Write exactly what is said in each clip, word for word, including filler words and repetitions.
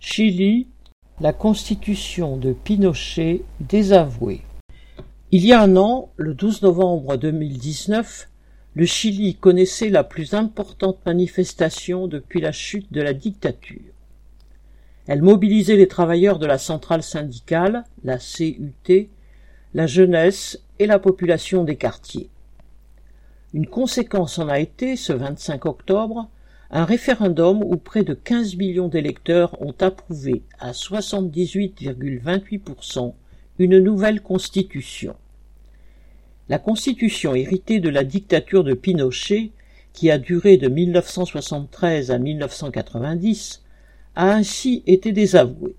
Chili, la constitution de Pinochet désavouée. Il y a un an, le douze novembre deux mille dix-neuf, le Chili connaissait la plus importante manifestation depuis la chute de la dictature. Elle mobilisait les travailleurs de la centrale syndicale, la C U T, la jeunesse et la population des quartiers. Une conséquence en a été, ce vingt-cinq octobre, un référendum où près de quinze millions d'électeurs ont approuvé à soixante-dix-huit virgule vingt-huit pour cent une nouvelle constitution. La constitution héritée de la dictature de Pinochet, qui a duré de mille neuf cent soixante-treize à mille neuf cent quatre-vingt-dix, a ainsi été désavouée.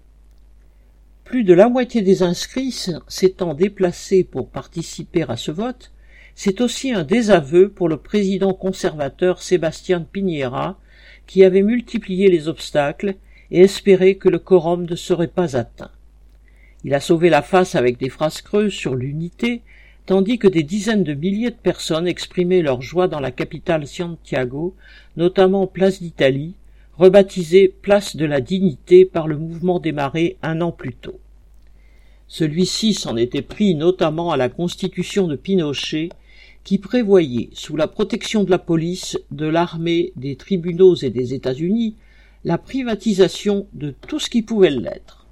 Plus de la moitié des inscrits s'étant déplacés pour participer à ce vote, c'est aussi un désaveu pour le président conservateur Sebastián Piñera, qui avait multiplié les obstacles et espérait que le quorum ne serait pas atteint. Il a sauvé la face avec des phrases creuses sur l'unité, tandis que des dizaines de milliers de personnes exprimaient leur joie dans la capitale Santiago, notamment Place d'Italie, rebaptisée Place de la Dignité par le mouvement démarré un an plus tôt. Celui-ci s'en était pris notamment à la constitution de Pinochet, qui prévoyait, sous la protection de la police, de l'armée, des tribunaux et des États-Unis, la privatisation de tout ce qui pouvait l'être.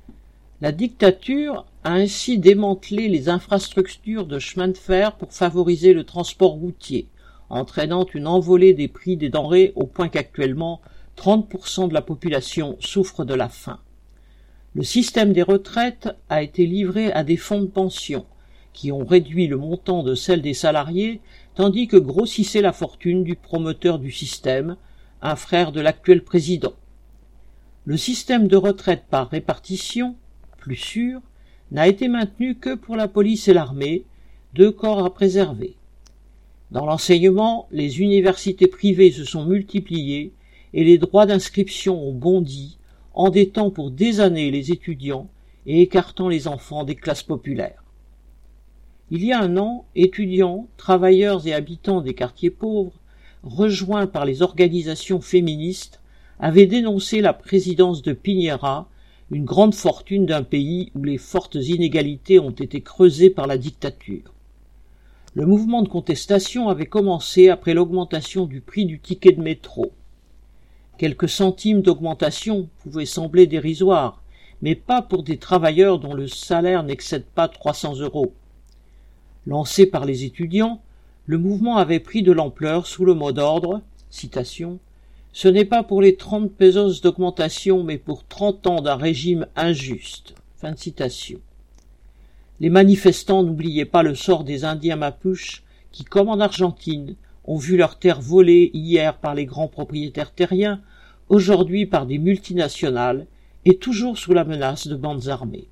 La dictature a ainsi démantelé les infrastructures de chemin de fer pour favoriser le transport routier, entraînant une envolée des prix des denrées au point qu'actuellement trente pour cent de la population souffre de la faim. Le système des retraites a été livré à des fonds de pension, qui ont réduit le montant de celle des salariés, tandis que grossissait la fortune du promoteur du système, un frère de l'actuel président. Le système de retraite par répartition, plus sûr, n'a été maintenu que pour la police et l'armée, deux corps à préserver. Dans l'enseignement, les universités privées se sont multipliées et les droits d'inscription ont bondi, endettant pour des années les étudiants et écartant les enfants des classes populaires. Il y a un an, étudiants, travailleurs et habitants des quartiers pauvres, rejoints par les organisations féministes, avaient dénoncé la présidence de Piñera, une grande fortune d'un pays où les fortes inégalités ont été creusées par la dictature. Le mouvement de contestation avait commencé après l'augmentation du prix du ticket de métro. Quelques centimes d'augmentation pouvaient sembler dérisoires, mais pas pour des travailleurs dont le salaire n'excède pas trois cents euros. Lancé par les étudiants, le mouvement avait pris de l'ampleur sous le mot d'ordre, citation, « Ce n'est pas pour les trente pesos d'augmentation, mais pour trente ans d'un régime injuste. » Fin de citation. Les manifestants n'oubliaient pas le sort des Indiens Mapuches qui, comme en Argentine, ont vu leurs terres volées hier par les grands propriétaires terriens, aujourd'hui par des multinationales, et toujours sous la menace de bandes armées.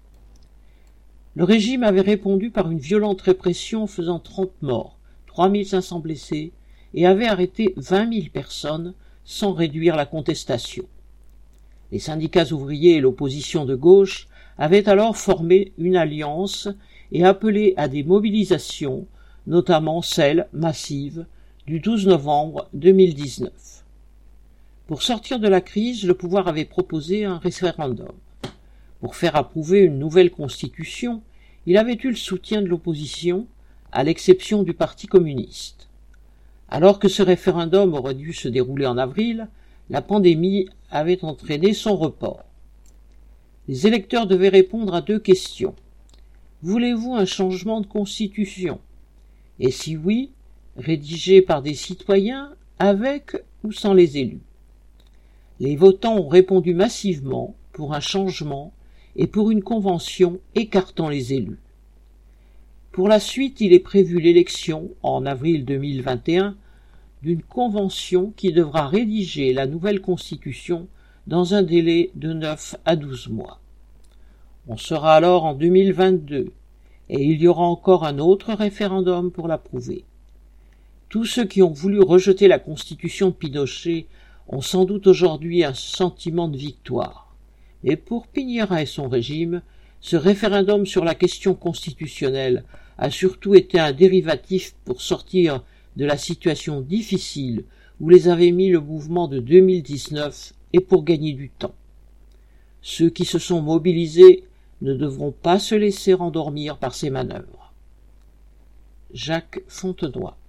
Le régime avait répondu par une violente répression faisant trente morts, trois mille cinq cents blessés, et avait arrêté vingt mille personnes sans réduire la contestation. Les syndicats ouvriers et l'opposition de gauche avaient alors formé une alliance et appelé à des mobilisations, notamment celle, massive, du douze novembre deux mille dix-neuf. Pour sortir de la crise, le pouvoir avait proposé un référendum. Pour faire approuver une nouvelle constitution, il avait eu le soutien de l'opposition, à l'exception du Parti communiste. Alors que ce référendum aurait dû se dérouler en avril, la pandémie avait entraîné son report. Les électeurs devaient répondre à deux questions. Voulez-vous un changement de constitution? Et si oui, rédigé par des citoyens, avec ou sans les élus? Les votants ont répondu massivement pour un changement et pour une convention écartant les élus. Pour la suite, il est prévu l'élection, en avril deux mille vingt et un, d'une convention qui devra rédiger la nouvelle constitution dans un délai de neuf à douze mois. On sera alors en deux mille vingt-deux, et il y aura encore un autre référendum pour l'approuver. Tous ceux qui ont voulu rejeter la constitution de Pinochet ont sans doute aujourd'hui un sentiment de victoire. Et pour Piñera et son régime, ce référendum sur la question constitutionnelle a surtout été un dérivatif pour sortir de la situation difficile où les avait mis le mouvement de deux mille dix-neuf et pour gagner du temps. Ceux qui se sont mobilisés ne devront pas se laisser endormir par ces manœuvres. Jacques Fontenoy.